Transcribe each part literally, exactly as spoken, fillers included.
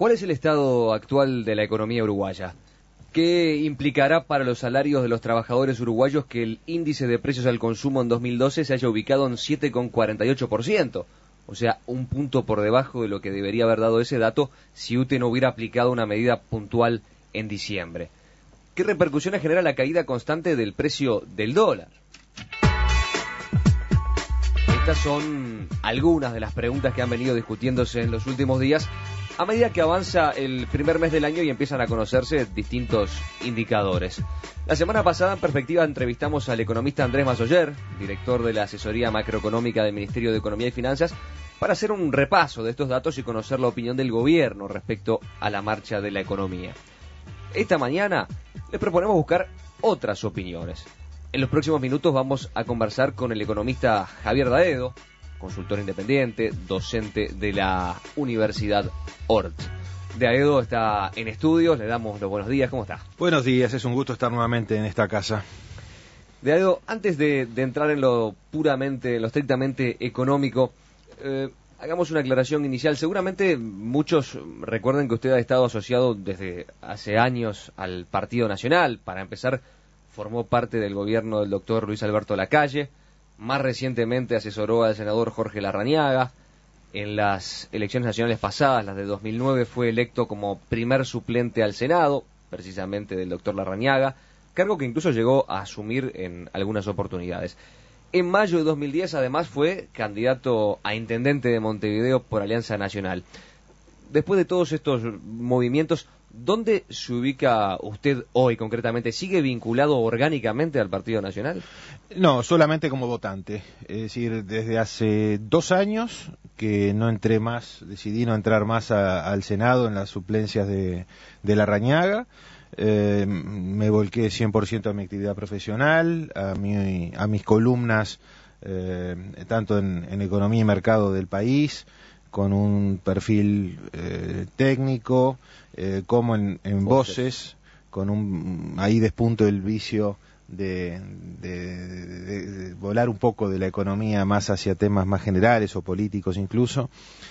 ¿Cuál es el estado actual de la economía uruguaya? ¿Qué implicará para los salarios de los trabajadores uruguayos que el índice de precios al consumo en dos mil doce se haya ubicado en siete coma cuarenta y ocho por ciento? O sea, un punto por debajo de lo que debería haber dado ese dato si U T E no hubiera aplicado una medida puntual en diciembre. ¿Qué repercusiones genera la caída constante del precio del dólar? Estas son algunas de las preguntas que han venido discutiéndose en los últimos días a medida que avanza el primer mes del año y empiezan a conocerse distintos indicadores. La semana pasada en Perspectiva entrevistamos al economista Andrés Masoller, director de la asesoría macroeconómica del Ministerio de Economía y Finanzas, para hacer un repaso de estos datos y conocer la opinión del gobierno respecto a la marcha de la economía. Esta mañana les proponemos buscar otras opiniones. En los próximos minutos vamos a conversar con el economista Javier Daedo, consultor independiente, docente de la Universidad Ort. Daedo está en estudios, le damos los buenos días, ¿cómo está? Buenos días, es un gusto estar nuevamente en esta casa. Daedo, antes de, de entrar en lo puramente, en lo estrictamente económico, eh, hagamos una aclaración inicial. Seguramente muchos recuerden que usted ha estado asociado desde hace años al Partido Nacional. Para empezar, formó parte del gobierno del doctor Luis Alberto Lacalle. Más recientemente asesoró al senador Jorge Larrañaga. En las elecciones nacionales pasadas, las de dos mil nueve, fue electo como primer suplente al Senado, precisamente del doctor Larrañaga, cargo que incluso llegó a asumir en algunas oportunidades. En mayo de dos mil diez, además, fue candidato a intendente de Montevideo por Alianza Nacional. Después de todos estos movimientos, ¿dónde se ubica usted hoy concretamente? ¿Sigue vinculado orgánicamente al Partido Nacional? No, solamente como votante. Es decir, desde hace dos años que no entré más, decidí no entrar más a, al Senado en las suplencias de, de Larrañaga. Eh, me volqué cien por ciento a mi actividad profesional, a, mi, a mis columnas, eh, tanto en, en economía y mercado del país, con un perfil eh, técnico, eh, como en, en voces, con un ahí despunto el vicio de, de, de, de volar un poco de la economía más hacia temas más generales o políticos incluso.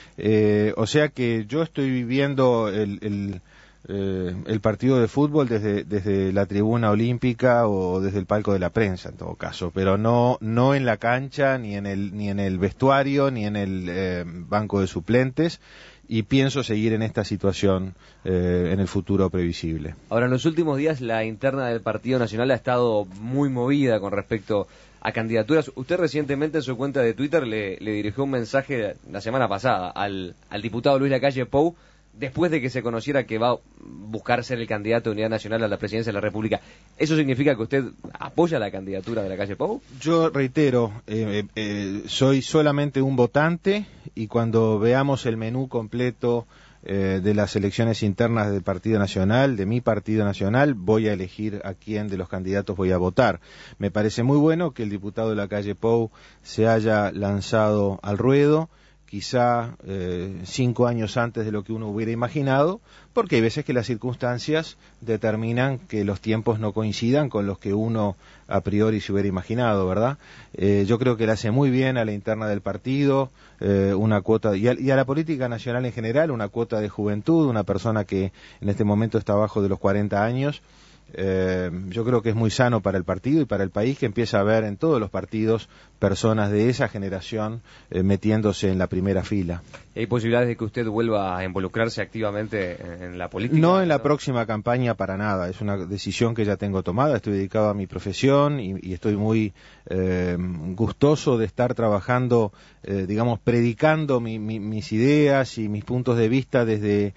Eh, o sea que yo estoy viviendo el, el Eh, el partido de fútbol desde, desde la tribuna olímpica o desde el palco de la prensa en todo caso, pero no no en la cancha, ni en el ni en el vestuario, ni en el eh, banco de suplentes, y pienso seguir en esta situación eh, en el futuro previsible. Ahora, en los últimos días la interna del Partido Nacional ha estado muy movida con respecto a candidaturas. Usted recientemente en su cuenta de Twitter le, le dirigió un mensaje la semana pasada al, al diputado Luis Lacalle Pou, después de que se conociera que va a buscar ser el candidato de Unidad Nacional a la presidencia de la República. ¿Eso significa que usted apoya la candidatura de Lacalle Pou? Yo reitero, eh, eh, soy solamente un votante, y cuando veamos el menú completo eh, de las elecciones internas del Partido Nacional, de mi Partido Nacional, voy a elegir a quién de los candidatos voy a votar. Me parece muy bueno que el diputado Lacalle Pou se haya lanzado al ruedo, quizá eh, cinco años antes de lo que uno hubiera imaginado, porque hay veces que las circunstancias determinan que los tiempos no coincidan con los que uno a priori se hubiera imaginado, ¿verdad? Eh, yo creo que le hace muy bien a la interna del partido, eh, una cuota, y a, y a la política nacional en general, una cuota de juventud, una persona que en este momento está abajo de los cuarenta años. Eh, yo creo que es muy sano para el partido y para el país que empieza a ver en todos los partidos personas de esa generación eh, metiéndose en la primera fila. ¿Hay posibilidades de que usted vuelva a involucrarse activamente en la política? No en la ¿no? próxima campaña para nada, es una decisión que ya tengo tomada, estoy dedicado a mi profesión y, y estoy muy eh, gustoso de estar trabajando, eh, digamos, predicando mi, mi, mis ideas y mis puntos de vista desde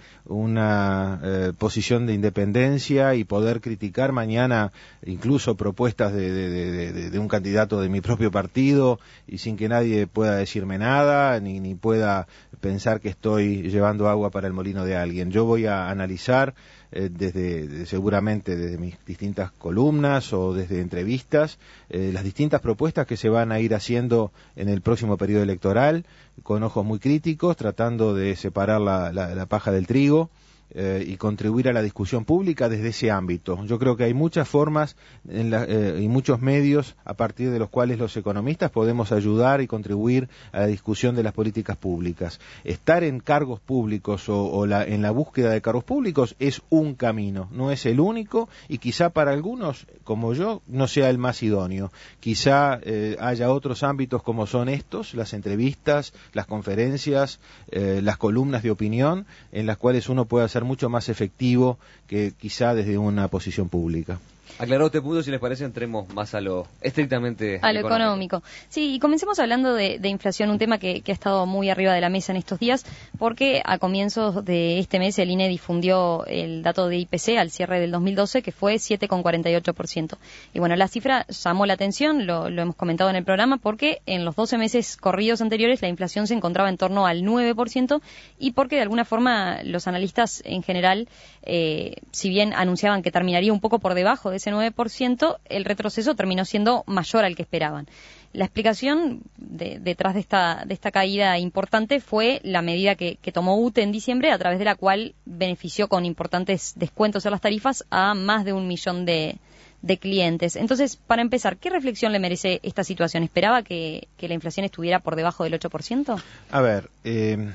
una eh, posición de independencia y poder criticar mañana incluso propuestas de, de, de, de, de un candidato de mi propio partido y sin que nadie pueda decirme nada ni, ni pueda pensar que estoy llevando agua para el molino de alguien. Yo voy a analizar eh, desde de, seguramente desde mis distintas columnas o desde entrevistas eh, las distintas propuestas que se van a ir haciendo en el próximo periodo electoral, con ojos muy críticos, tratando de separar la, la, la paja del trigo. eh, y contribuir a la discusión pública desde ese ámbito. Yo creo que hay muchas formas en la, eh, y muchos medios a partir de los cuales los economistas podemos ayudar y contribuir a la discusión de las políticas públicas. Estar en cargos públicos o, o la, en la búsqueda de cargos públicos es un camino, no es el único, y quizá para algunos, como yo, no sea el más idóneo. Quizá eh, haya otros ámbitos como son estos, las entrevistas, las conferencias, eh, las columnas de opinión, en las cuales uno puede ser mucho más efectivo que quizá desde una posición pública. Aclarado este punto, si les parece, entremos más a lo estrictamente a lo económico. económico. Sí, y comencemos hablando de, de inflación, un tema que, que ha estado muy arriba de la mesa en estos días, porque a comienzos de este mes el I N E difundió el dato de I P C al cierre del dos mil doce, que fue siete coma cuarenta y ocho por ciento. Y bueno, la cifra llamó la atención, lo, lo hemos comentado en el programa, porque en los doce meses corridos anteriores la inflación se encontraba en torno al nueve por ciento, y porque de alguna forma los analistas en general, eh, si bien anunciaban que terminaría un poco por debajo de ese nueve por ciento, el retroceso terminó siendo mayor al que esperaban. La explicación de, detrás de esta, de esta caída importante fue la medida que, que tomó U T E en diciembre, a través de la cual benefició con importantes descuentos en las tarifas a más de un millón de, de clientes. Entonces, para empezar, ¿qué reflexión le merece esta situación? ¿Esperaba que, que la inflación estuviera por debajo del ocho por ciento? A ver, eh,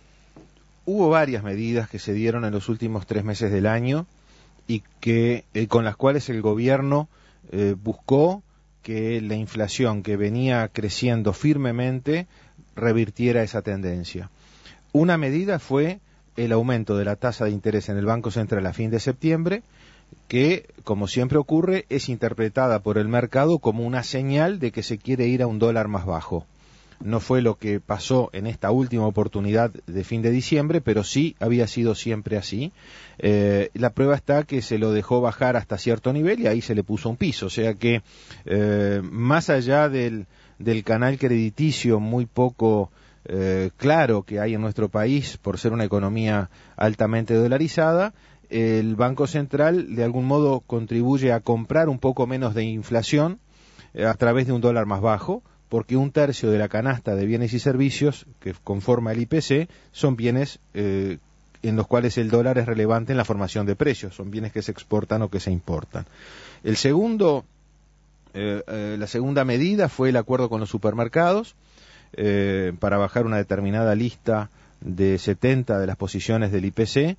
hubo varias medidas que se dieron en los últimos tres meses del año y que eh, con las cuales el gobierno eh, buscó que la inflación que venía creciendo firmemente revirtiera esa tendencia. Una medida fue el aumento de la tasa de interés en el Banco Central a fin de septiembre, que, como siempre ocurre, es interpretada por el mercado como una señal de que se quiere ir a un dólar más bajo. No fue lo que pasó en esta última oportunidad de fin de diciembre, pero sí había sido siempre así. Eh, la prueba está que se lo dejó bajar hasta cierto nivel y ahí se le puso un piso. O sea que, eh, más allá del, del canal crediticio muy poco eh, claro que hay en nuestro país por ser una economía altamente dolarizada, el Banco Central de algún modo contribuye a comprar un poco menos de inflación eh, a través de un dólar más bajo, porque un tercio de la canasta de bienes y servicios que conforma el I P C son bienes eh, en los cuales el dólar es relevante en la formación de precios, son bienes que se exportan o que se importan. El segundo, eh, eh, la segunda medida fue el acuerdo con los supermercados eh, para bajar una determinada lista de setenta de las posiciones del I P C.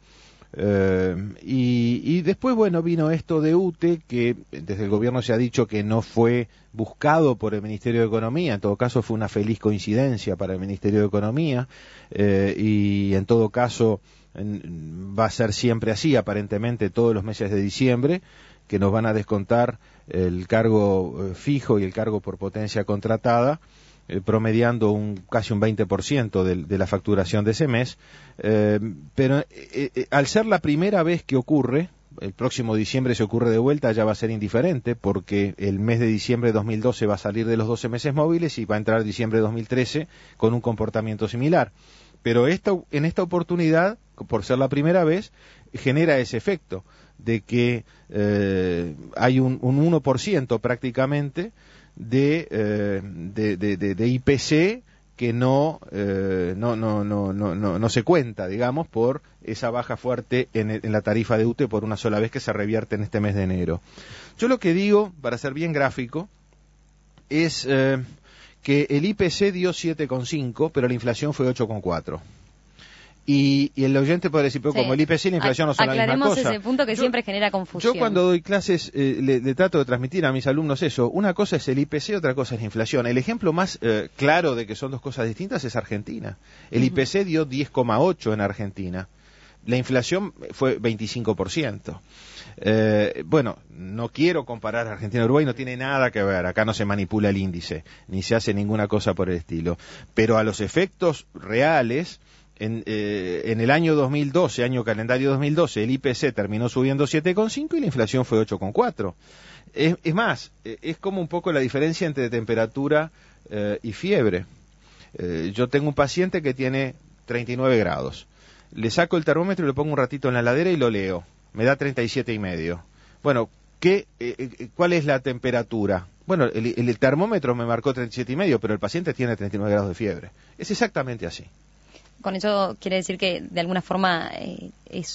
Uh, y, y después, bueno, vino esto de U T E, que desde el gobierno se ha dicho que no fue buscado por el Ministerio de Economía, en todo caso fue una feliz coincidencia para el Ministerio de Economía, uh, y en todo caso en, va a ser siempre así, aparentemente todos los meses de diciembre, que nos van a descontar el cargo uh, fijo y el cargo por potencia contratada, Eh, promediando un casi un veinte por ciento de, de la facturación de ese mes, eh, pero eh, eh, al ser la primera vez que ocurre, el próximo diciembre se ocurre de vuelta, ya va a ser indiferente, porque el mes de diciembre de dos mil doce va a salir de los doce meses móviles y va a entrar diciembre de dos mil trece con un comportamiento similar. Pero esta, en esta oportunidad, por ser la primera vez, genera ese efecto de que eh, hay un, un uno por ciento prácticamente De, eh, de, de, de, de I P C que no, eh, no, no, no, no, no, no se cuenta, digamos, por esa baja fuerte en, en la tarifa de U T E por una sola vez que se revierte en este mes de enero. Yo lo que digo, para ser bien gráfico, es eh, que el I P C dio siete coma cinco, pero la inflación fue ocho coma cuatro. Y, y el oyente puede decir, pero sí, como el I P C y la inflación no son la misma cosa. Aclaremos ese punto que yo, siempre genera confusión. Yo cuando doy clases eh, le, le trato de transmitir a mis alumnos eso. Una cosa es el I P C, otra cosa es la inflación. El ejemplo más eh, claro de que son dos cosas distintas es Argentina. El uh-huh. I P C dio diez coma ocho en Argentina. La inflación fue veinticinco por ciento. Eh, bueno, no quiero comparar Argentina y Uruguay, no tiene nada que ver. Acá no se manipula el índice, ni se hace ninguna cosa por el estilo. Pero a los efectos reales, En, eh, en el año dos mil doce, año calendario dos mil doce, el I P C terminó subiendo siete coma cinco y la inflación fue ocho coma cuatro. Es, es más, eh, es como un poco la diferencia entre temperatura eh, y fiebre. Eh, yo tengo un paciente que tiene treinta y nueve grados. Le saco el termómetro y lo pongo un ratito en la heladera y lo leo. Me da treinta y siete y medio. Bueno, ¿qué, eh, eh, ¿cuál es la temperatura? Bueno, el, el termómetro me marcó treinta y siete y medio, pero el paciente tiene treinta y nueve grados de fiebre. Es exactamente así. Con eso quiere decir que de alguna forma eh, es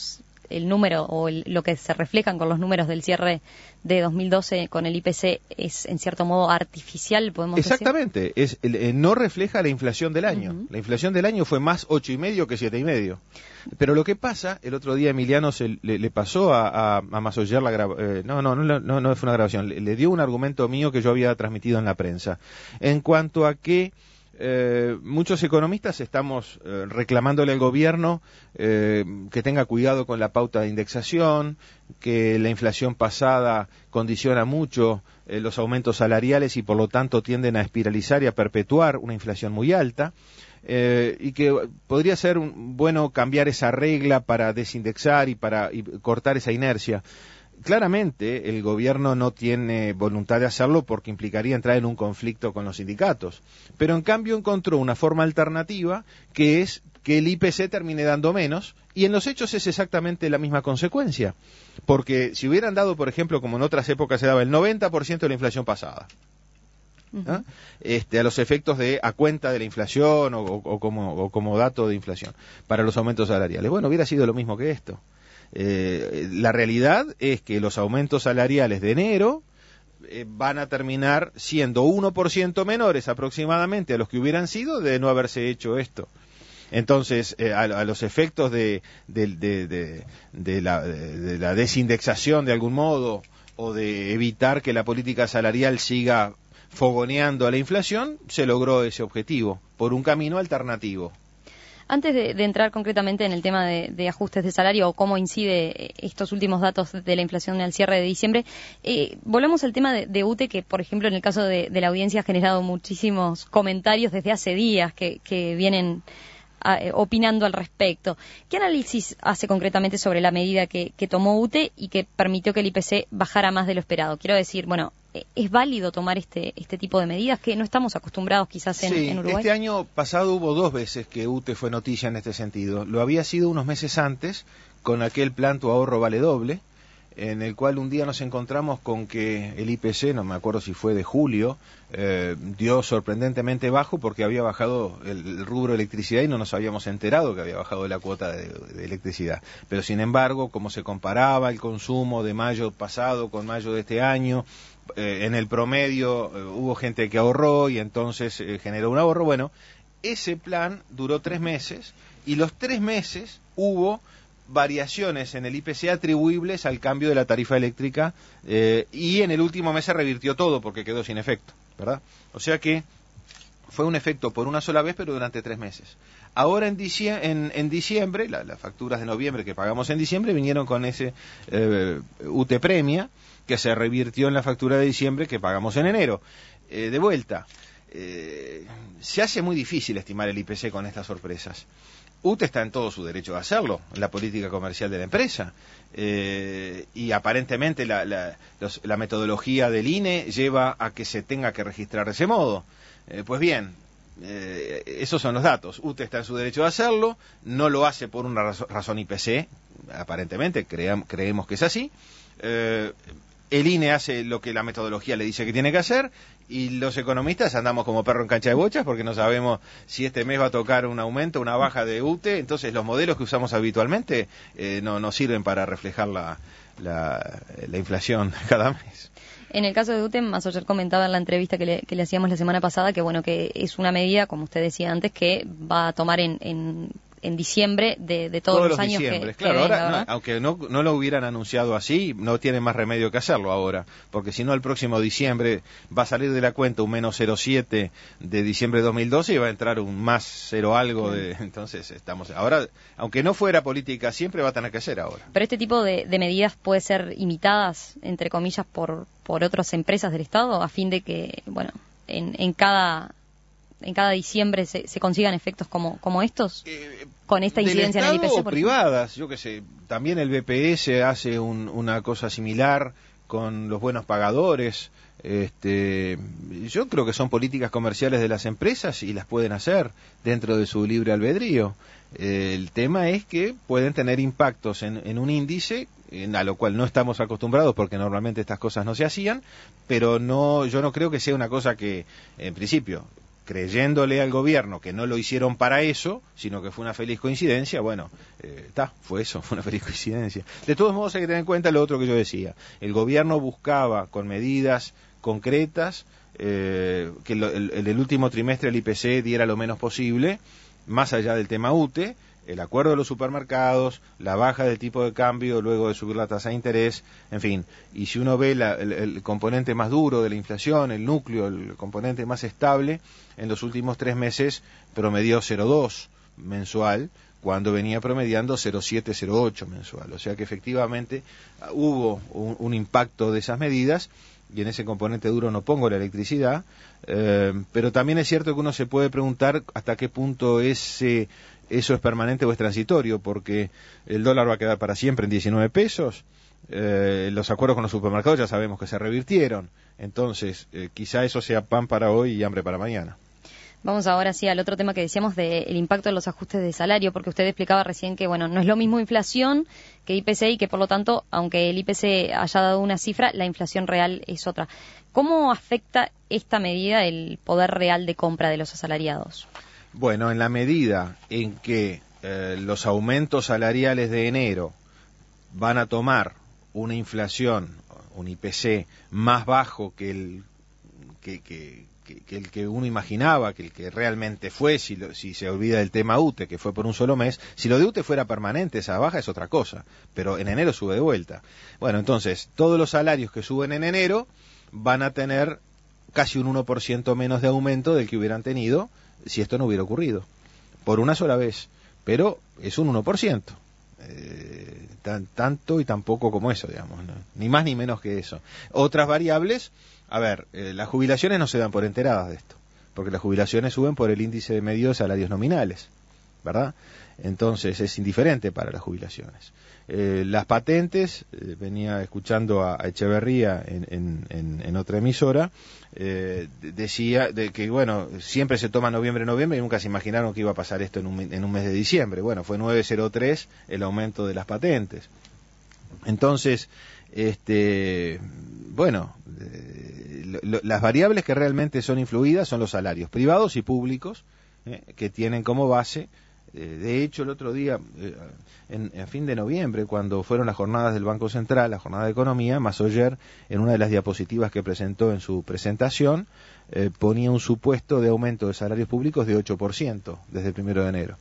el número o el, lo que se reflejan con los números del cierre de dos mil doce con el I P C es en cierto modo artificial, podemos Exactamente, decir. es, eh, no refleja la inflación del año. Uh-huh. La inflación del año fue más ocho y medio que siete y medio. Pero lo que pasa, el otro día Emiliano se le, le pasó a, a, a Masoyer la grabación, eh, no, no, no, no, no fue una grabación, le, le dio un argumento mío que yo había transmitido en la prensa, en cuanto a que Eh, muchos economistas estamos eh, reclamándole al gobierno eh, que tenga cuidado con la pauta de indexación, que la inflación pasada condiciona mucho eh, los aumentos salariales y por lo tanto tienden a espiralizar y a perpetuar una inflación muy alta, eh, y que podría ser un, bueno cambiar esa regla para desindexar y para y cortar esa inercia. Claramente el gobierno no tiene voluntad de hacerlo porque implicaría entrar en un conflicto con los sindicatos, pero en cambio encontró una forma alternativa que es que el I P C termine dando menos, y en los hechos es exactamente la misma consecuencia, porque si hubieran dado, por ejemplo, como en otras épocas se daba el noventa por ciento de la inflación pasada, ¿ah? este, a los efectos de a cuenta de la inflación o, o, o, como, o como dato de inflación para los aumentos salariales, bueno, hubiera sido lo mismo que esto. Eh, la realidad es que los aumentos salariales de enero eh, van a terminar siendo uno por ciento menores aproximadamente a los que hubieran sido de no haberse hecho esto. Entonces, eh, a, a los efectos de, de, de, de, de, la, de la desindexación de algún modo, o de evitar que la política salarial siga fogoneando a la inflación, se logró ese objetivo por un camino alternativo. Antes de, de entrar concretamente en el tema de, de ajustes de salario o cómo incide estos últimos datos de la inflación al cierre de diciembre, eh, volvamos al tema de, de U T E, que por ejemplo en el caso de, de la audiencia ha generado muchísimos comentarios desde hace días que, que vienen a, eh, opinando al respecto. ¿Qué análisis hace concretamente sobre la medida que, que tomó U T E y que permitió que el I P C bajara más de lo esperado? Quiero decir, bueno, ¿es válido tomar este este tipo de medidas que no estamos acostumbrados quizás en, sí, en Uruguay? Este año pasado hubo dos veces que U T E fue noticia en este sentido. Lo había sido unos meses antes con aquel plan Tu Ahorro Vale Doble, en el cual un día nos encontramos con que el I P C, no me acuerdo si fue de julio, eh, dio sorprendentemente bajo porque había bajado el, el rubro electricidad y no nos habíamos enterado que había bajado la cuota de, de electricidad. Pero sin embargo, como se comparaba el consumo de mayo pasado con mayo de este año, Eh, en el promedio eh, hubo gente que ahorró y entonces eh, generó un ahorro. Bueno, ese plan duró tres meses y los tres meses hubo variaciones en el I P C atribuibles al cambio de la tarifa eléctrica, eh, y en el último mes se revirtió todo porque quedó sin efecto, ¿verdad? O sea que fue un efecto por una sola vez, pero durante tres meses. Ahora en diciembre, en, en diciembre la, las facturas de noviembre que pagamos en diciembre vinieron con ese eh, U T E Premia, que se revirtió en la factura de diciembre que pagamos en enero. Eh, de vuelta, eh, se hace muy difícil estimar el I P C con estas sorpresas. U T E está en todo su derecho de hacerlo, en la política comercial de la empresa, eh, y aparentemente la, la, los, la metodología del I N E lleva a que se tenga que registrar de ese modo. Eh, pues bien, eh, esos son los datos. U T E está en su derecho de hacerlo, no lo hace por una razo, razón I P C, aparentemente, cream, creemos que es así. Eh, El I N E hace lo que la metodología le dice que tiene que hacer, y los economistas andamos como perro en cancha de bochas porque no sabemos si este mes va a tocar un aumento o una baja de U T E. Entonces los modelos que usamos habitualmente eh, no, no sirven para reflejar la, la, la inflación cada mes. En el caso de U T E, Masoyer comentaba en la entrevista que le, que le hacíamos la semana pasada que bueno que es una medida, como usted decía antes, que va a tomar en... en en diciembre de, de todos, todos los, los años que, claro, que venga, ahora, no, aunque no, no lo hubieran anunciado así, no tienen más remedio que hacerlo ahora, porque si no el próximo diciembre va a salir de la cuenta un menos cero coma siete de diciembre de dos mil doce y va a entrar un más cero algo de, entonces estamos ahora, aunque no fuera política siempre va a tener que ser ahora. Pero este tipo de, de medidas puede ser imitadas, entre comillas, por, por otras empresas del Estado a fin de que, bueno, en, en cada... en cada diciembre se, se consigan efectos como, como estos, eh, con esta incidencia en el I P C. O privadas, yo qué sé, también el B P S hace un, una cosa similar con los buenos pagadores. Este, yo creo que son políticas comerciales de las empresas y las pueden hacer dentro de su libre albedrío. Eh, el tema es que pueden tener impactos en, en un índice, en, a lo cual no estamos acostumbrados porque normalmente estas cosas no se hacían, pero no, yo no creo que sea una cosa que, en principio, creyéndole al gobierno que no lo hicieron para eso, sino que fue una feliz coincidencia, bueno, está, eh, fue eso, fue una feliz coincidencia. De todos modos hay que tener en cuenta lo otro que yo decía, el gobierno buscaba con medidas concretas eh, que lo, el, el último trimestre el I P C diera lo menos posible, más allá del tema U T E, el acuerdo de los supermercados, la baja del tipo de cambio luego de subir la tasa de interés, en fin, y si uno ve la, el, el componente más duro de la inflación, el núcleo, el componente más estable, en los últimos tres meses promedió cero coma dos mensual, cuando venía promediando cero coma siete, cero coma ocho mensual, o sea que efectivamente hubo un, un impacto de esas medidas, y en ese componente duro no pongo la electricidad, eh, pero también es cierto que uno se puede preguntar hasta qué punto ese... eso es permanente o es transitorio, porque el dólar va a quedar para siempre en diecinueve pesos, eh, los acuerdos con los supermercados ya sabemos que se revirtieron, entonces eh, quizá eso sea pan para hoy y hambre para mañana. Vamos ahora sí al otro tema que decíamos del impacto de los ajustes de salario, porque usted explicaba recién que, bueno, no es lo mismo inflación que I P C y que, por lo tanto, aunque el I P C haya dado una cifra, la inflación real es otra. ¿Cómo afecta esta medida el poder real de compra de los asalariados? Bueno, en la medida en que eh, los aumentos salariales de enero van a tomar una inflación, un I P C más bajo que el que, que, que, que el que uno imaginaba, que el que realmente fue, si, lo, si se olvida del tema U T E, que fue por un solo mes, si lo de U T E fuera permanente, esa baja es otra cosa, pero en enero sube de vuelta. Bueno, entonces, todos los salarios que suben en enero van a tener casi un uno por ciento menos de aumento del que hubieran tenido si esto no hubiera ocurrido, por una sola vez, pero es un uno por ciento, eh, tan, tanto y tan poco como eso, digamos, ¿no? Ni más ni menos que eso. Otras variables, a ver, eh, las jubilaciones no se dan por enteradas de esto, porque las jubilaciones suben por el índice medio de salarios nominales, ¿verdad? Entonces es indiferente para las jubilaciones. Eh, las patentes, eh, venía escuchando a, a Echeverría en, en, en, en otra emisora, eh, decía de que, bueno, siempre se toma noviembre, noviembre, y nunca se imaginaron que iba a pasar esto en un, en un mes de diciembre. Bueno, fue nueve coma cero tres el aumento de las patentes. Entonces, este, bueno, eh, lo, lo, las variables que realmente son influidas son los salarios privados y públicos, eh, que tienen como base. De hecho, el otro día, en, en fin de noviembre, cuando fueron las jornadas del Banco Central, la jornada de economía, Massoyer, en una de las diapositivas que presentó en su presentación, eh, ponía un supuesto de aumento de salarios públicos de ocho por ciento desde el primero de enero,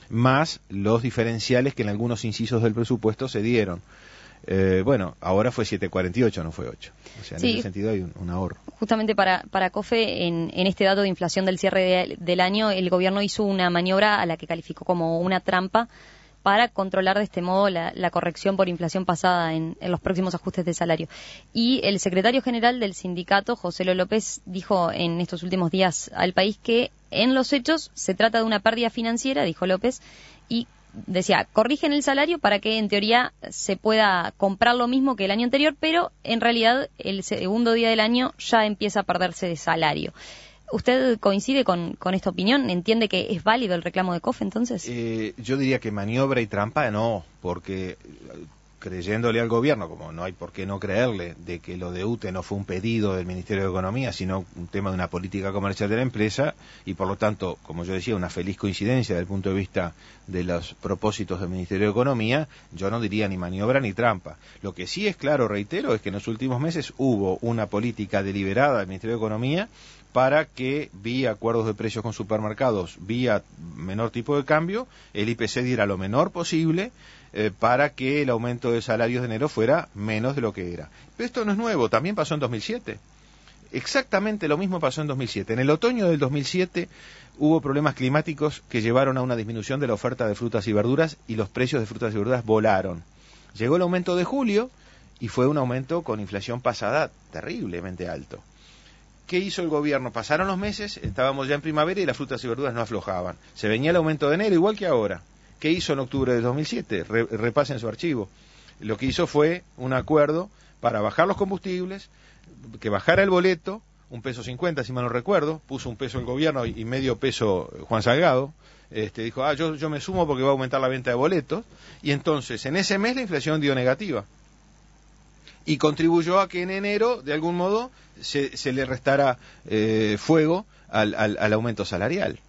más los diferenciales que en algunos incisos del presupuesto se dieron. Eh, bueno, ahora fue siete coma cuarenta y ocho, no fue ocho. O sea, en sí, ese sentido hay un, un ahorro. Justamente para, para COFE, en, en este dato de inflación del cierre de, del año, el gobierno hizo una maniobra a la que calificó como una trampa para controlar de este modo la, la corrección por inflación pasada en, en los próximos ajustes de salario. Y el secretario general del sindicato, José Lo López, dijo en estos últimos días al país que en los hechos se trata de una pérdida financiera, dijo López, y decía, corrigen el salario para que en teoría se pueda comprar lo mismo que el año anterior, pero en realidad el segundo día del año ya empieza a perderse de salario. ¿Usted coincide con, con esta opinión? ¿Entiende que es válido el reclamo de COFE entonces? Eh, yo diría que maniobra y trampa no, porque creyéndole al gobierno, como no hay por qué no creerle, de que lo de U T E no fue un pedido del Ministerio de Economía, sino un tema de una política comercial de la empresa, y por lo tanto, como yo decía, una feliz coincidencia desde el punto de vista de los propósitos del Ministerio de Economía, yo no diría ni maniobra ni trampa. Lo que sí es claro, reitero, es que en los últimos meses hubo una política deliberada del Ministerio de Economía para que, vía acuerdos de precios con supermercados, vía menor tipo de cambio, el I P C diera lo menor posible, Eh, para que el aumento de salarios de enero fuera menos de lo que era. Pero esto no es nuevo, también pasó en dos mil siete. Exactamente lo mismo pasó en dos mil siete. En el otoño del dos mil siete hubo problemas climáticos que llevaron a una disminución de la oferta de frutas y verduras y los precios de frutas y verduras volaron. Llegó el aumento de julio y fue un aumento con inflación pasada terriblemente alto. ¿Qué hizo el gobierno? Pasaron los meses, estábamos ya en primavera y las frutas y verduras no aflojaban. Se venía el aumento de enero igual que ahora. ¿Qué hizo en octubre de dos mil siete? Re, repasen su archivo. Lo que hizo fue un acuerdo para bajar los combustibles, que bajara el boleto, un peso cincuenta, si mal no recuerdo, puso un peso el gobierno y medio peso Juan Salgado, este, dijo, ah, yo, yo me sumo porque va a aumentar la venta de boletos, y entonces en ese mes la inflación dio negativa. Y contribuyó a que en enero, de algún modo, se, se le restara eh, fuego al, al, al aumento salarial.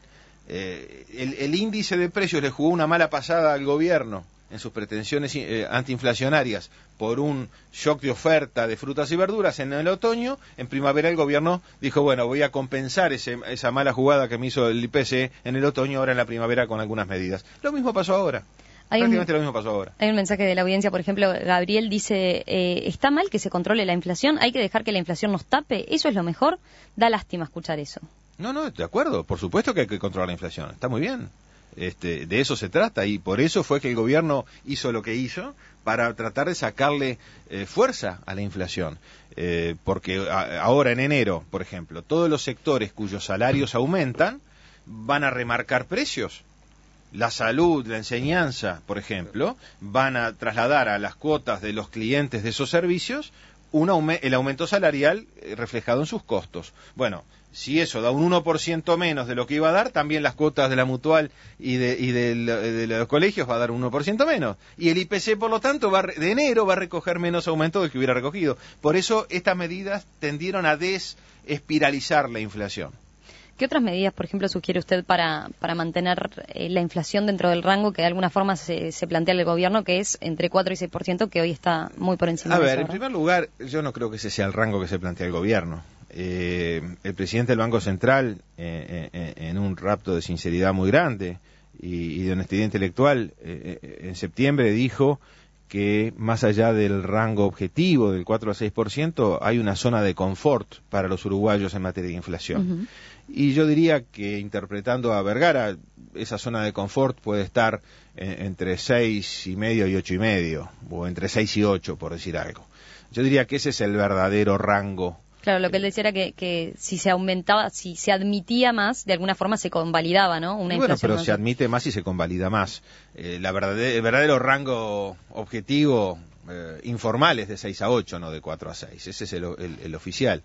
Eh, el, el índice de precios le jugó una mala pasada al gobierno en sus pretensiones eh, antiinflacionarias por un shock de oferta de frutas y verduras en el otoño. En primavera el gobierno dijo, bueno, voy a compensar ese, esa mala jugada que me hizo el I P C en el otoño, ahora en la primavera con algunas medidas. Lo mismo pasó ahora. Hay Prácticamente un, lo mismo pasó ahora. Hay un mensaje de la audiencia, por ejemplo, Gabriel dice, eh, ¿está mal que se controle la inflación? ¿Hay que dejar que la inflación nos tape? ¿Eso es lo mejor? Da lástima escuchar eso. No, no, de acuerdo, por supuesto que hay que controlar la inflación, está muy bien. Este, de eso se trata y por eso fue que el gobierno hizo lo que hizo para tratar de sacarle eh, fuerza a la inflación. Eh, porque a, ahora en enero, por ejemplo, todos los sectores cuyos salarios aumentan van a remarcar precios. La salud, la enseñanza, por ejemplo, van a trasladar a las cuotas de los clientes de esos servicios un aume- el aumento salarial eh, reflejado en sus costos. Bueno, si eso da un uno por ciento menos de lo que iba a dar, también las cuotas de la mutual y de, y de, de los colegios va a dar un uno por ciento menos. Y el I P C, por lo tanto, va, de enero va a recoger menos aumento del que hubiera recogido. Por eso estas medidas tendieron a desespiralizar la inflación. ¿Qué otras medidas, por ejemplo, sugiere usted para, para mantener eh, la inflación dentro del rango que de alguna forma se, se plantea el gobierno, que es entre cuatro y seis por ciento, que hoy está muy por encima a de ver, eso? A ver, en primer lugar, yo no creo que ese sea el rango que se plantea el gobierno. Eh, el presidente del Banco Central, eh, eh, en un rapto de sinceridad muy grande y, y de honestidad intelectual, eh, eh, en septiembre dijo que más allá del rango objetivo del cuatro a seis por ciento hay una zona de confort para los uruguayos en materia de inflación. Uh-huh. Y yo diría que, interpretando a Vergara, esa zona de confort puede estar en, entre seis y medio y ocho y medio, o entre seis y ocho, por decir algo. Yo diría que ese es el verdadero rango. Claro, lo que él decía era que, que si se aumentaba, si se admitía más, de alguna forma se convalidaba, ¿no? Una bueno, inflación pero más. Se admite más y se convalida más. Eh, la verdadera, el verdadero rango objetivo eh, informal es de seis a ocho, no de cuatro a seis. Ese es el, el, el oficial.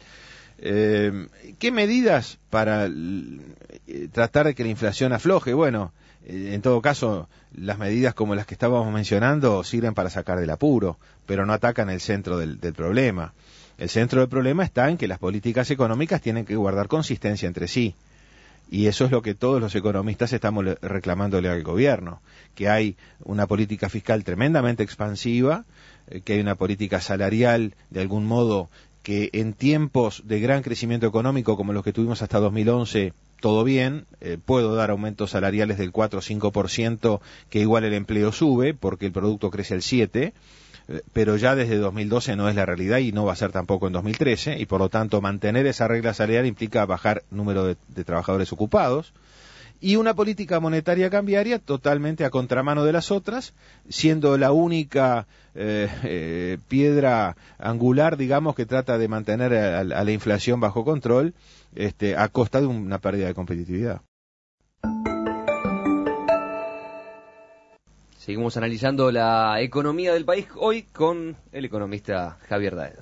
Eh, ¿Qué medidas para eh, tratar de que la inflación afloje? Bueno, eh, en todo caso, las medidas como las que estábamos mencionando sirven para sacar del apuro, pero no atacan el centro del, del problema. El centro del problema está en que las políticas económicas tienen que guardar consistencia entre sí. Y eso es lo que todos los economistas estamos reclamándole al gobierno, que hay una política fiscal tremendamente expansiva, eh, que hay una política salarial, de algún modo, que en tiempos de gran crecimiento económico como los que tuvimos hasta dos mil once, todo bien, eh, puedo dar aumentos salariales del cuatro o cinco por ciento, que igual el empleo sube, porque el producto crece al siete por ciento, pero ya desde dos mil doce no es la realidad y no va a ser tampoco en dos mil trece, y por lo tanto mantener esa regla salarial implica bajar número de, de trabajadores ocupados, y una política monetaria cambiaria totalmente a contramano de las otras, siendo la única eh, eh, piedra angular, digamos, que trata de mantener a, a la inflación bajo control, este, a costa de una pérdida de competitividad. Seguimos analizando la economía del país hoy con el economista Javier Daedo.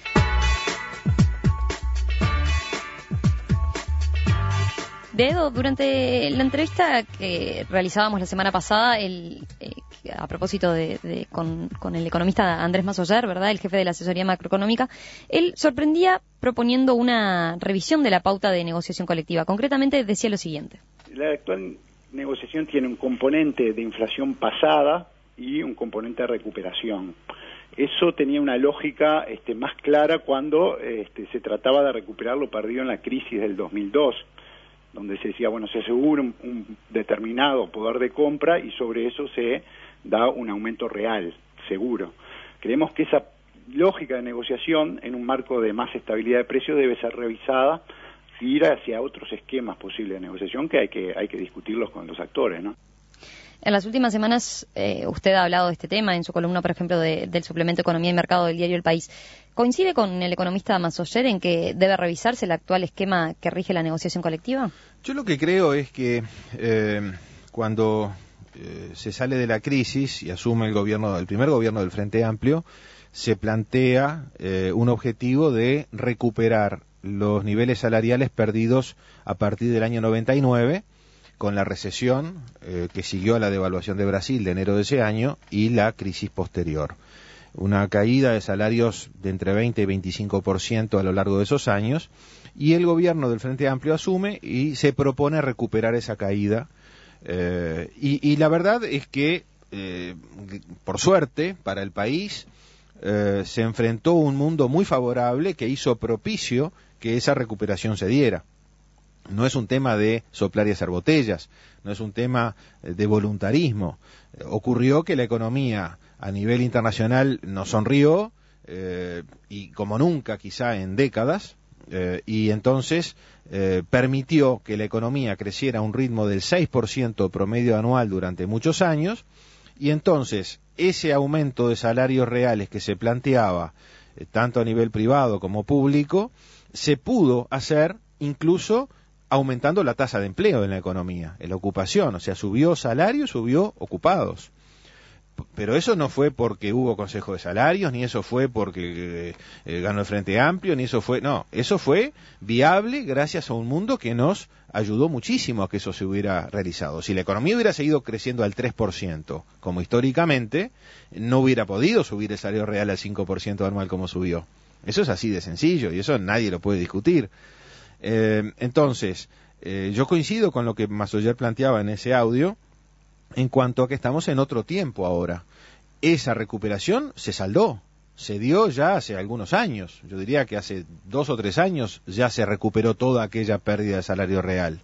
Daedo, durante la entrevista que realizábamos la semana pasada, el, eh, a propósito de, de con, con el economista Andrés Massoyer, ¿verdad?, el jefe de la asesoría macroeconómica, él sorprendía proponiendo una revisión de la pauta de negociación colectiva. Concretamente decía lo siguiente. La actual negociación tiene un componente de inflación pasada y un componente de recuperación. Eso tenía una lógica este, más clara cuando este, se trataba de recuperar lo perdido en la crisis del dos mil dos, donde se decía, bueno, se asegura un, un determinado poder de compra y sobre eso se da un aumento real, seguro. Creemos que esa lógica de negociación en un marco de más estabilidad de precios debe ser revisada y ir hacia otros esquemas posibles de negociación que hay que hay que discutirlos con los actores, ¿no? En las últimas semanas eh, usted ha hablado de este tema en su columna, por ejemplo, de, del suplemento Economía y Mercado del diario El País. ¿Coincide con el economista Massoyer en que debe revisarse el actual esquema que rige la negociación colectiva? Yo lo que creo es que eh, cuando eh, se sale de la crisis y asume el gobierno, el primer gobierno del Frente Amplio, se plantea eh, un objetivo de recuperar los niveles salariales perdidos a partir del año noventa y nueve, con la recesión eh, que siguió a la devaluación de Brasil de enero de ese año y la crisis posterior. una caída de salarios de entre veinte y veinticinco por ciento a lo largo de esos años, y el gobierno del Frente Amplio asume y se propone recuperar esa caída. Eh, y, y la verdad es que, eh, por suerte para el país, eh, se enfrentó un mundo muy favorable que hizo propicio que esa recuperación se diera. No es un tema de soplar y hacer botellas, no es un tema de voluntarismo. Eh, ocurrió que la economía a nivel internacional nos sonrió, eh, y como nunca quizá en décadas, eh, y entonces eh, permitió que la economía creciera a un ritmo del seis por ciento promedio anual durante muchos años, y entonces ese aumento de salarios reales que se planteaba, eh, tanto a nivel privado como público, se pudo hacer incluso aumentando la tasa de empleo en la economía, en la ocupación, o sea, subió salario, subió ocupados. Pero eso no fue porque hubo Consejo de Salarios, ni eso fue porque eh, ganó el Frente Amplio, ni eso fue, no, eso fue viable gracias a un mundo que nos ayudó muchísimo a que eso se hubiera realizado. Si la economía hubiera seguido creciendo al tres por ciento, como históricamente, no hubiera podido subir el salario real al cinco por ciento anual como subió. Eso es así de sencillo, y eso nadie lo puede discutir. Eh, entonces, eh, yo coincido con lo que Massoyer planteaba en ese audio, en cuanto a que estamos en otro tiempo ahora. Esa recuperación se saldó, se dio ya hace algunos años. Yo diría que hace dos o tres años ya se recuperó toda aquella pérdida de salario real.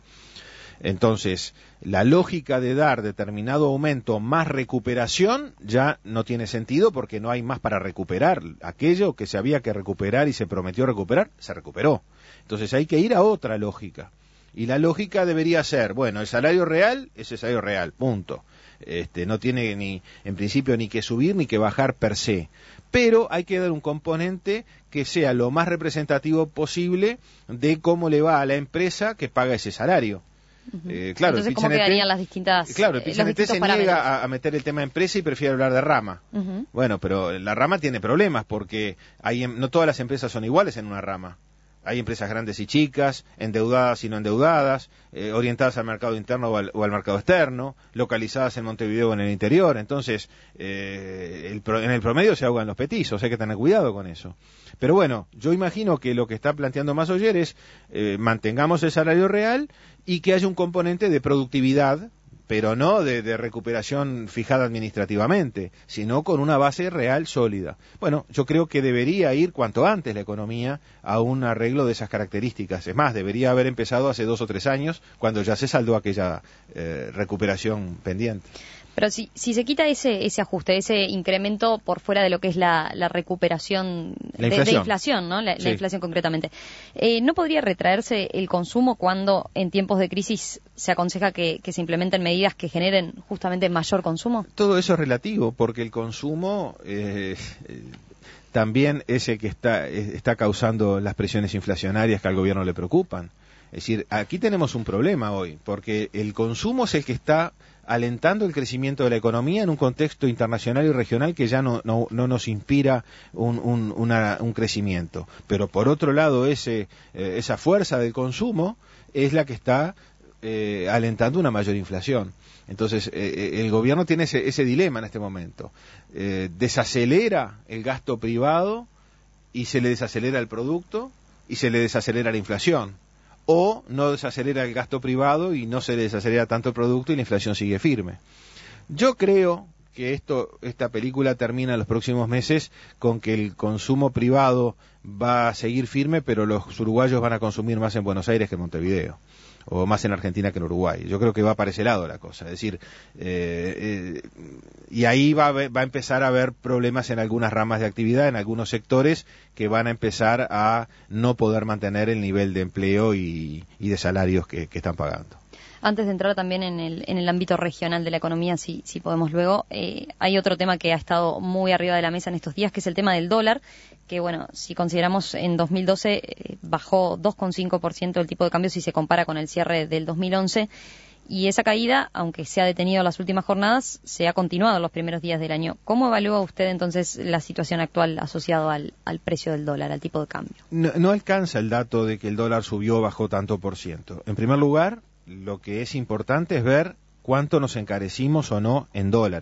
Entonces, la lógica de dar determinado aumento más recuperación ya no tiene sentido, porque no hay más para recuperar. Aquello que se había que recuperar y se prometió recuperar, se recuperó. Entonces hay que ir a otra lógica. Y la lógica debería ser, bueno, el salario real es el salario real, punto. Este, no tiene ni, en principio, ni que subir ni que bajar per se. Pero hay que dar un componente que sea lo más representativo posible de cómo le va a la empresa que paga ese salario. Uh-huh. Eh, claro, Entonces, ¿cómo quedarían las distintas Claro, el P C N T se niega a, a meter el tema empresa y prefiere hablar de rama. Uh-huh. Bueno, pero la rama tiene problemas porque hay, no todas las empresas son iguales en una rama. Hay empresas grandes y chicas, endeudadas y no endeudadas, eh, orientadas al mercado interno o al, o al mercado externo, localizadas en Montevideo o en el interior. Entonces, eh, el pro, en el promedio se ahogan los petizos, hay que tener cuidado con eso. Pero bueno, yo imagino que lo que está planteando Massoyer es eh, mantengamos el salario real y que haya un componente de productividad, pero no de, de recuperación fijada administrativamente, sino con una base real sólida. Bueno, yo creo que debería ir cuanto antes la economía a un arreglo de esas características. Es más, debería haber empezado hace dos o tres años, cuando ya se saldó aquella eh, recuperación pendiente. Pero si, si se quita ese ese ajuste, ese incremento por fuera de lo que es la, la recuperación la de, inflación. de inflación, ¿no? La, sí. la inflación concretamente, eh, ¿no podría retraerse el consumo cuando en tiempos de crisis se aconseja que, que se implementen medidas que generen justamente mayor consumo? Todo eso es relativo, porque el consumo eh, eh, también es el que está, está causando las presiones inflacionarias que al gobierno le preocupan. Es decir, aquí tenemos un problema hoy, porque el consumo es el que está alentando el crecimiento de la economía en un contexto internacional y regional que ya no, no, no nos inspira un, un, una, un crecimiento. Pero por otro lado, ese, eh, esa fuerza del consumo es la que está eh, alentando una mayor inflación. Entonces, eh, el gobierno tiene ese, ese dilema en este momento. Eh, desacelera el gasto privado y se le desacelera el producto y se le desacelera la inflación. O no desacelera el gasto privado y no se le desacelera tanto el producto y la inflación sigue firme. Yo creo que esto, esta película termina en los próximos meses con que el consumo privado va a seguir firme, pero los uruguayos van a consumir más en Buenos Aires que en Montevideo, o más en Argentina que en Uruguay. Yo creo que va para ese lado la cosa. Es decir, eh, eh, y ahí va a, va a empezar a haber problemas en algunas ramas de actividad, en algunos sectores que van a empezar a no poder mantener el nivel de empleo y, y de salarios que, que están pagando. Antes de entrar también en el, en el ámbito regional de la economía, si, si podemos luego, eh, hay otro tema que ha estado muy arriba de la mesa en estos días, que es el tema del dólar, que bueno, si consideramos en dos mil doce eh, bajó dos coma cinco por ciento el tipo de cambio si se compara con el cierre del dos mil once, y esa caída, aunque se ha detenido en las últimas jornadas, se ha continuado en los primeros días del año. ¿Cómo evalúa usted entonces la situación actual asociada al, al precio del dólar, al tipo de cambio? No, no alcanza el dato de que el dólar subió o bajó tanto por ciento. En primer lugar, lo que es importante es ver cuánto nos encarecimos o no en dólares.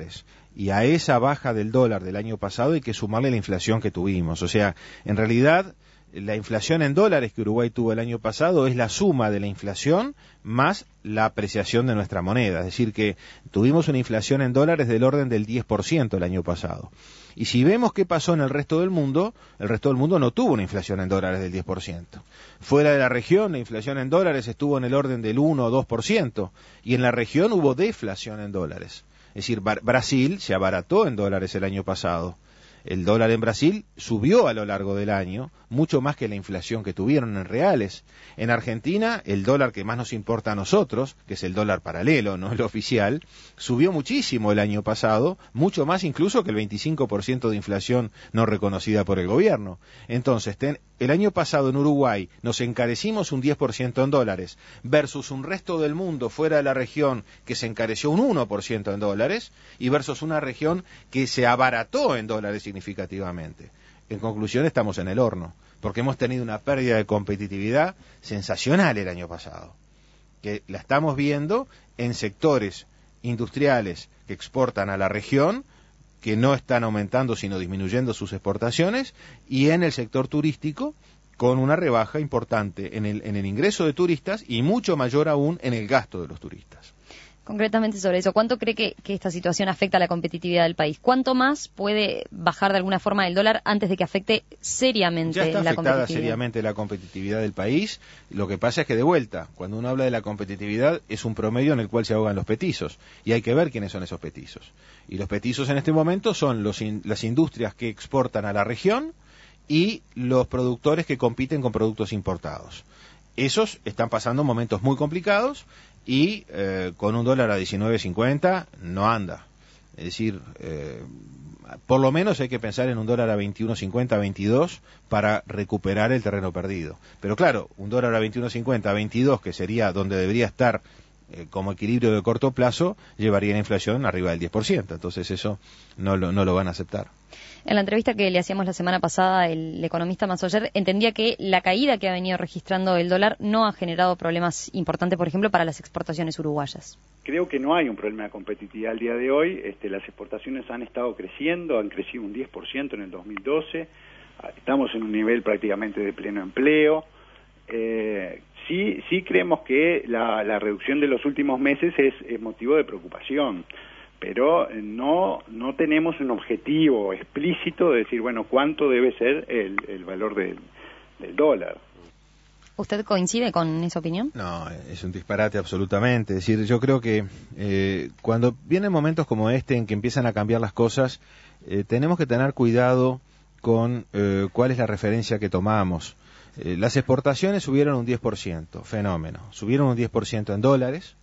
y a esa baja del dólar del año pasado hay que sumarle la inflación que tuvimos. O sea, en realidad, la inflación en dólares que Uruguay tuvo el año pasado es la suma de la inflación más la apreciación de nuestra moneda. Es decir, que tuvimos una inflación en dólares del orden del diez por ciento el año pasado. Y si vemos qué pasó en el resto del mundo, el resto del mundo no tuvo una inflación en dólares del diez por ciento. Fuera de la región, la inflación en dólares estuvo en el orden del uno o dos por ciento. Y en la región hubo deflación en dólares. Es decir, Brasil se abarató en dólares el año pasado. El dólar en Brasil subió a lo largo del año, mucho más que la inflación que tuvieron en reales. En Argentina, el dólar que más nos importa a nosotros, que es el dólar paralelo, no el oficial, subió muchísimo el año pasado, mucho más incluso que el veinticinco por ciento de inflación no reconocida por el gobierno. Entonces, ten, el año pasado en Uruguay nos encarecimos un diez por ciento en dólares, versus un resto del mundo fuera de la región que se encareció un uno por ciento en dólares, y versus una región que se abarató en dólares significativamente. En conclusión, estamos en el horno, porque hemos tenido una pérdida de competitividad sensacional el año pasado, que la estamos viendo en sectores industriales que exportan a la región, que no están aumentando sino disminuyendo sus exportaciones, y en el sector turístico, con una rebaja importante en el, en el ingreso de turistas y mucho mayor aún en el gasto de los turistas. Concretamente sobre eso, ¿cuánto cree que, que esta situación afecta a la competitividad del país? ¿Cuánto más puede bajar de alguna forma el dólar antes de que afecte seriamente la competitividad? Ya está afectada competitividad? seriamente la competitividad del país. Lo que pasa es que, de vuelta, cuando uno habla de la competitividad, es un promedio en el cual se ahogan los petizos. Y hay que ver quiénes son esos petizos. Y los petizos en este momento son los in, las industrias que exportan a la región y los productores que compiten con productos importados. Esos están pasando momentos muy complicados y eh, con un dólar a diecinueve cincuenta no anda. Es decir, eh, por lo menos hay que pensar en un dólar a veintiuno cincuenta, veintidós para recuperar el terreno perdido. Pero claro, un dólar a veintiuno cincuenta, veintidós, que sería donde debería estar eh, como equilibrio de corto plazo, llevaría la inflación arriba del diez por ciento. Entonces eso no lo, no lo van a aceptar. En la entrevista que le hacíamos la semana pasada, el economista Massoyer entendía que la caída que ha venido registrando el dólar no ha generado problemas importantes, por ejemplo, para las exportaciones uruguayas. Creo que no hay un problema de competitividad al día de hoy. Este, las exportaciones han estado creciendo, han crecido un diez por ciento en el dos mil doce. Estamos en un nivel prácticamente de pleno empleo. Eh, sí, sí creemos que la, la reducción de los últimos meses es, es motivo de preocupación. Pero no no tenemos un objetivo explícito de decir, bueno, cuánto debe ser el, el valor del, del dólar. ¿Usted coincide con esa opinión? No, es un disparate absolutamente. Es decir, yo creo que eh, cuando vienen momentos como este en que empiezan a cambiar las cosas, eh, tenemos que tener cuidado con eh, cuál es la referencia que tomamos. Eh, las exportaciones subieron un diez por ciento, fenómeno. Subieron un diez por ciento en dólares.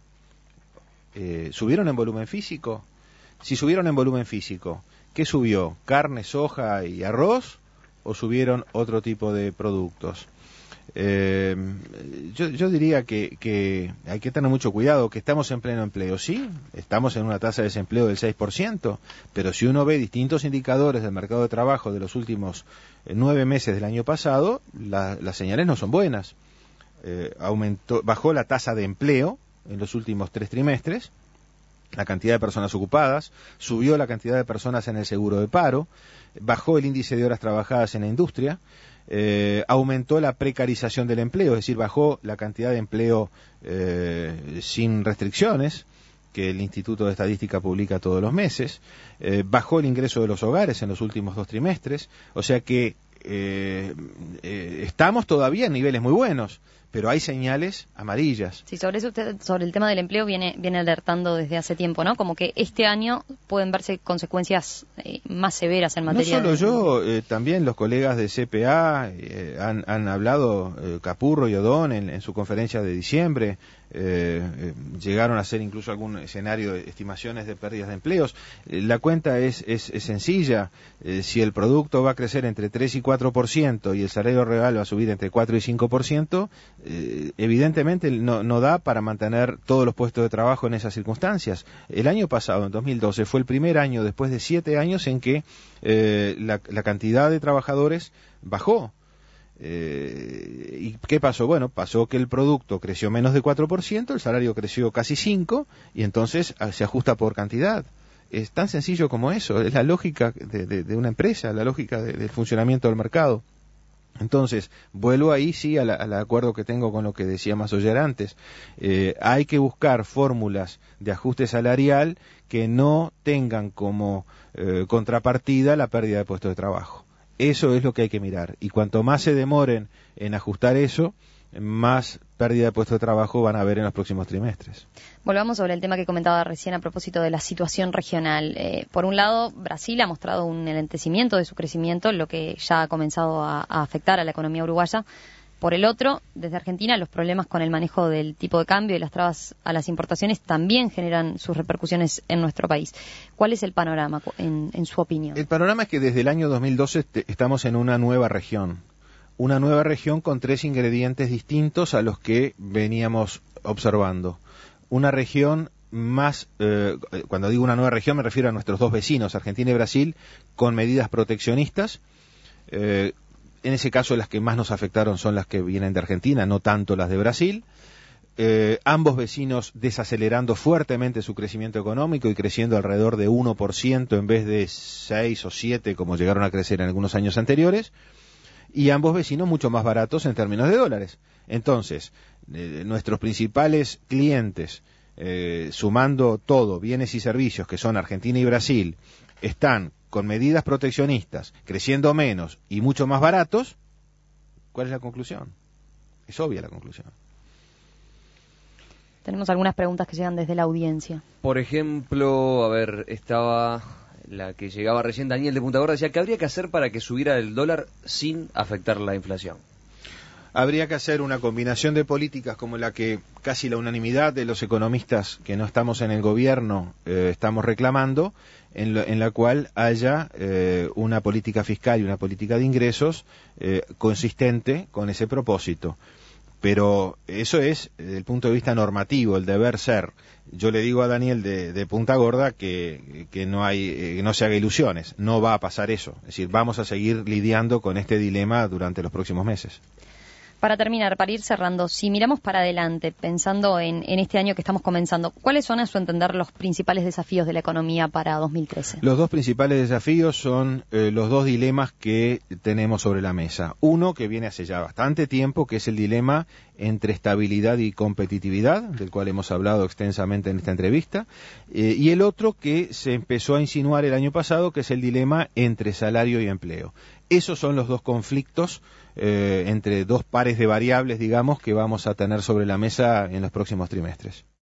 Eh, ¿Subieron en volumen físico? Si subieron en volumen físico, ¿qué subió? ¿Carne, soja y arroz? ¿O subieron otro tipo de productos? Eh, yo, yo diría que, que hay que tener mucho cuidado, que estamos en pleno empleo. Sí, estamos en una tasa de desempleo del seis por ciento, pero si uno ve distintos indicadores del mercado de trabajo de los últimos eh, nueve meses del año pasado, la, las señales no son buenas. Eh, aumentó, bajó la tasa de empleo en los últimos tres trimestres, la cantidad de personas ocupadas, subió la cantidad de personas en el seguro de paro, bajó el índice de horas trabajadas en la industria, eh, aumentó la precarización del empleo, es decir, bajó la cantidad de empleo eh, sin restricciones, que el Instituto de Estadística publica todos los meses, eh, bajó el ingreso de los hogares en los últimos dos trimestres, o sea que eh, eh, estamos todavía en niveles muy buenos, pero hay señales amarillas. Sí, sobre eso usted, sobre el tema del empleo, viene viene alertando desde hace tiempo, ¿no? Como que este año pueden verse consecuencias eh, más severas en materia. No solo de... yo, eh, también los colegas de C P A eh, han, han hablado, eh, Capurro y Odón en, en su conferencia de diciembre, eh, eh, llegaron a hacer incluso algún escenario de estimaciones de pérdidas de empleos. Eh, la cuenta es, es, es sencilla, eh, si el producto va a crecer entre tres y cuatro por ciento y el salario real va a subir entre cuatro y cinco por ciento, Eh, evidentemente no, no da para mantener todos los puestos de trabajo en esas circunstancias. El año pasado, en dos mil doce, fue el primer año después de siete años en que eh, la, la cantidad de trabajadores bajó. Eh, ¿Y qué pasó? Bueno, pasó que el producto creció menos de cuatro por ciento, el salario creció casi cinco por ciento y entonces se ajusta por cantidad. Es tan sencillo como eso, es la lógica de, de, de una empresa, la lógica de, del funcionamiento del mercado. Entonces, vuelvo ahí sí al, al acuerdo que tengo con lo que decía Massoyer antes. Eh, hay que buscar fórmulas de ajuste salarial que no tengan como eh, contrapartida la pérdida de puestos de trabajo. Eso es lo que hay que mirar. Y cuanto más se demoren en ajustar eso, más pérdida de puestos de trabajo van a haber en los próximos trimestres. Volvamos sobre el tema que comentaba recién a propósito de la situación regional. Eh, por un lado, Brasil ha mostrado un enlentecimiento de su crecimiento, lo que ya ha comenzado a, a afectar a la economía uruguaya. Por el otro, desde Argentina, los problemas con el manejo del tipo de cambio y las trabas a las importaciones también generan sus repercusiones en nuestro país. ¿Cuál es el panorama, en, en su opinión? El panorama es que desde el año dos mil doce te, estamos en una nueva región. Una nueva región con tres ingredientes distintos a los que veníamos observando. Una región más, eh, cuando digo una nueva región me refiero a nuestros dos vecinos, Argentina y Brasil, con medidas proteccionistas. Eh, en ese caso las que más nos afectaron son las que vienen de Argentina, no tanto las de Brasil. Eh, ambos vecinos desacelerando fuertemente su crecimiento económico y creciendo alrededor de uno por ciento en vez de seis o siete como llegaron a crecer en algunos años anteriores. Y ambos vecinos mucho más baratos en términos de dólares. Entonces, eh, nuestros principales clientes, eh, sumando todo, bienes y servicios, que son Argentina y Brasil, están con medidas proteccionistas, creciendo menos y mucho más baratos. ¿Cuál es la conclusión? Es obvia la conclusión. Tenemos algunas preguntas que llegan desde la audiencia. Por ejemplo, a ver, estaba... la que llegaba recién, Daniel de Punta Gorda, decía que habría que hacer para que subiera el dólar sin afectar la inflación. Habría que hacer una combinación de políticas como la que casi la unanimidad de los economistas que no estamos en el gobierno eh, estamos reclamando, en, lo, en la cual haya eh, una política fiscal y una política de ingresos eh, consistente con ese propósito. Pero eso es desde el punto de vista normativo, el deber ser. Yo le digo a Daniel de, de Punta Gorda que, que no hay, que no se haga ilusiones, no va a pasar eso. Es decir, vamos a seguir lidiando con este dilema durante los próximos meses. Para terminar, para ir cerrando, si miramos para adelante, pensando en, en este año que estamos comenzando, ¿cuáles son, a su entender, los principales desafíos de la economía para dos mil trece? Los dos principales desafíos son eh, los dos dilemas que tenemos sobre la mesa. Uno, que viene hace ya bastante tiempo, que es el dilema entre estabilidad y competitividad, del cual hemos hablado extensamente en esta entrevista, eh, y el otro que se empezó a insinuar el año pasado, que es el dilema entre salario y empleo. Esos son los dos conflictos eh, entre dos pares de variables, digamos, que vamos a tener sobre la mesa en los próximos trimestres.